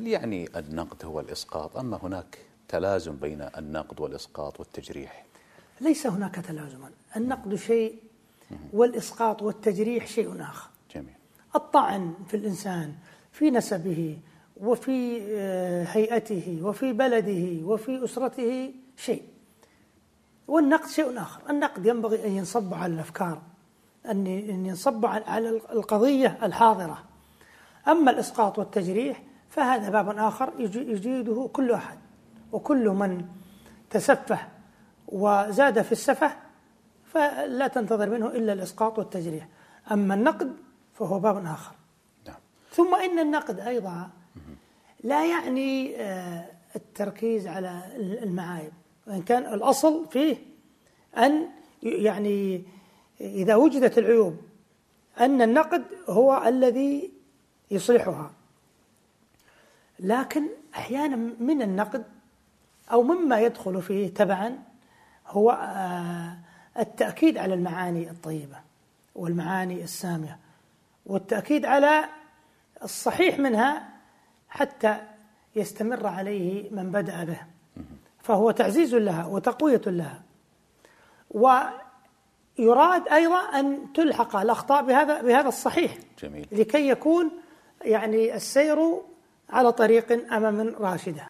هل يعني النقد هو الإسقاط، أما هناك تلازم بين النقد والإسقاط والتجريح؟ ليس هناك تلازما، النقد شيء والإسقاط والتجريح شيء آخر. جميل. الطعن في الإنسان في نسبه وفي هيئته وفي بلده وفي أسرته شيء، والنقد شيء آخر. النقد ينبغي أن ينصب على الأفكار، أن ينصب على القضية الحاضرة. أما الإسقاط والتجريح فهذا باب آخر يجيده كل أحد، وكل من تسفه وزاد في السفه فلا تنتظر منه إلا الإسقاط والتجريح. أما النقد فهو باب آخر. ثم إن النقد أيضا لا يعني التركيز على المعايب، وإن كان الأصل فيه أن يعني إذا وجدت العيوب أن النقد هو الذي يصلحها. لكن أحيانا من النقد أو مما يدخل فيه تبعا هو التأكيد على المعاني الطيبة والمعاني السامية، والتأكيد على الصحيح منها حتى يستمر عليه من بدأ به، فهو تعزيز لها وتقوية لها. ويراد أيضا أن تلحق الأخطاء بهذا الصحيح. جميل. لكي يكون يعني السير على طريق أمام راشدة.